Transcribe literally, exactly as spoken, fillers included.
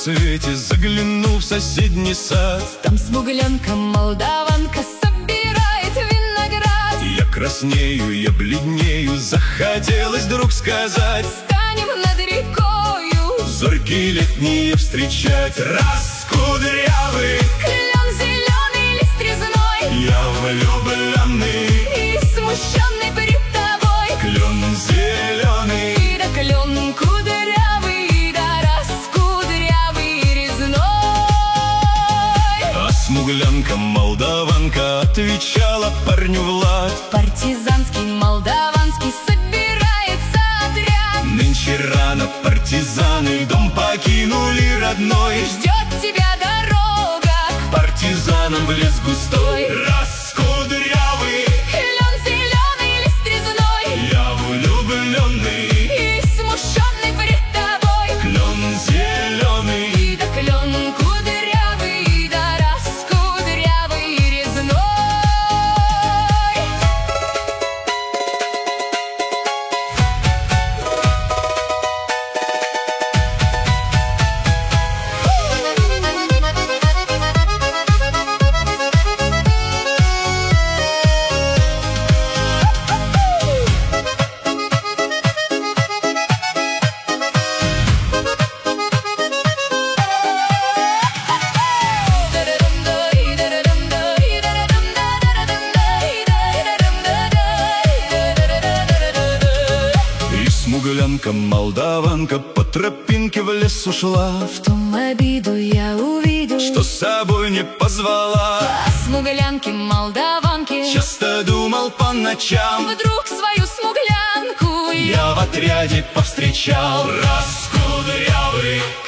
рассвете загляну в соседний сад. Там смуглянка-молдаванка собирает виноград. Я краснею, я бледнею, захотелось вдруг сказать: станем над рекою зорьки летние встречать. Раз кудрявый, клен зеленый, лист резной, я влюбленный и смущенный пред тобой. клен зеленый, И да клен кудрявый, и да раз кудрявый резной. а смуглянка-молдаванка отвечала парню Влад: Партизанский, молдаванский собирается отряд. нынче рано партизаны дом покинули родной. Ждет тебя дорога К партизанам в лес густой. Раз кудрявый, клен зеленый, лист резной, я влюбленный и смущенный пред тобой. клен зеленый, И да клен кудрявый, и да раз кудрявый резной. и смуглянка-молдаванка по тропинке в лес ушла. В том обиду я увидел, Что с собой не позвала. о смуглянке, молдаванке Часто думал по ночам, вдруг свою смуглянку я в отряде повстречал. Раз кудрявый,